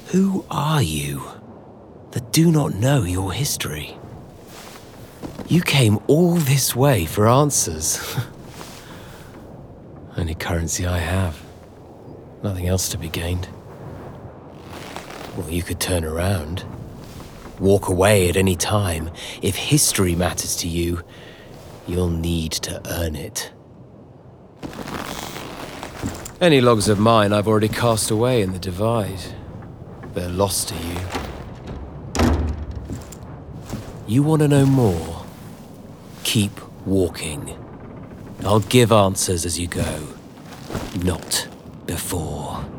Who are you that do not know your history? You came all this way for answers. Only currency I have. Nothing else to be gained. Well, you could turn around. Walk away at any time. If history matters to you, you'll need to earn it. Any logs of mine I've already cast away in the Divide. They're lost to you. You want to know more? Keep walking. I'll give answers as you go, not before.